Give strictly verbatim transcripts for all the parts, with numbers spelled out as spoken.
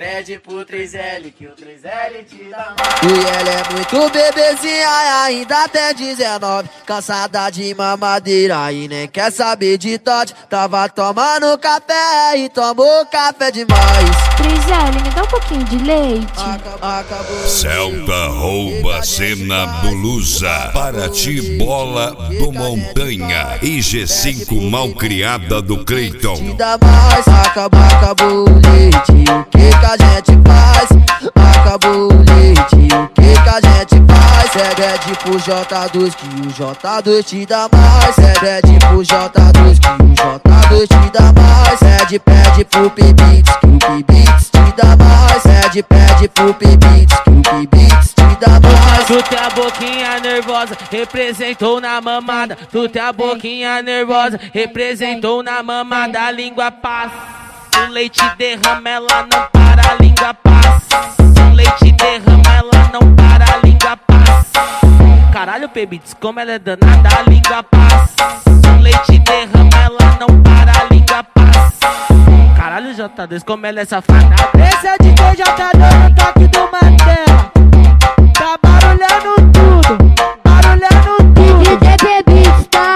Pede pro três L que o três L te dá mais. E ela é muito bebezinha, ainda tem dezenove. Cansada de mamadeira e nem quer saber de tote. Tava tomando café e tomou café demais. três L, me dá um pouquinho de leite. Acabou. Celta rouba a cena do Lusa. Paraty bola do Montanha. I G cinco malcriada do Cleiton. Te dá mais, acabou, acabou o leite. O que que a gente faz? Acabou o leite. O que que a gente faz? Cede pro J dois que o J dois te dá mais. Cede pro J dois que o J dois te dá mais. Cede, pede pro P-Beats que o P-Beats te dá mais. Cede, pede pro P-Beats que o P-Beats te dá mais. Tu tem a boquinha nervosa, representou na mamada. Tu tem a boquinha nervosa, representou na mamada. A língua passa, o leite derrama, ela não para, a língua passa. O leite derrama, ela não para, a língua passa. Caralho, P-Beats, como ela é danada, a língua passa. O leite derrama, ela não para, a língua passa. Caralho, J dois, como ela é safada. Esse é o D J J dois no toque do Mandela. Tá barulhando tudo, barulhando tudo. D J P-Beats, tá?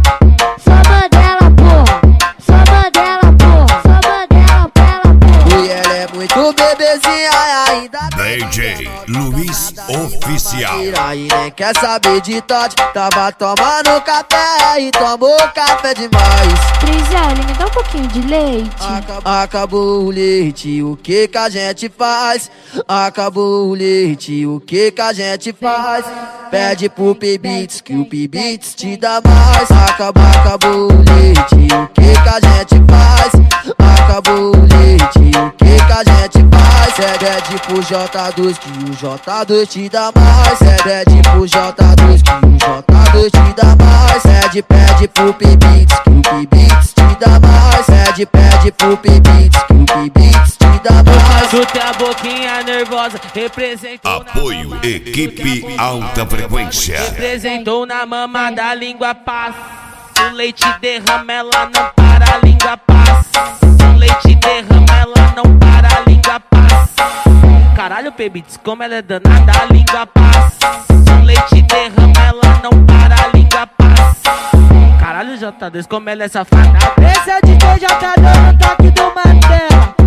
Só Mandela, porra. Só Mandela, porra. Só Mandela, pela porra. E ela é muito bebezinha, ainda D J Luiz Oficial. e nem quer saber de tote. Tava tomando café e tomou café demais. três L, me dá um pouquinho de leite. Acabou o leite, o que que a gente faz? Acabou o leite, o que que a gente faz? Pede pro P-Beats que o P-Beats te dá mais. Acabou, acabou o leite, o que que a gente faz? Acabou o leite, o que que a gente faz? Cede pro J dois que o J dois te dá mais. Cede pro J dois que o J dois te dá mais. Cede, pede pro P-Beats que o P-Beats te dá mais. Cede, pede pro P-Beats que o P-Beats te dá mais. Tu tem a boquinha nervosa, representou Apoio na mamada. Equipe Alta Frequência. Representou na mamada, a língua passa. O leite derrama, ela não para, a língua passa. O leite derrama, ela não para, a língua passa. Caralho, P-Beats, como ela é danada, a língua passa. O leite derrama, ela não para, a língua passa. Caralho, J dois, como ela é safada. Esse é o D J J dois no toque do Mandela.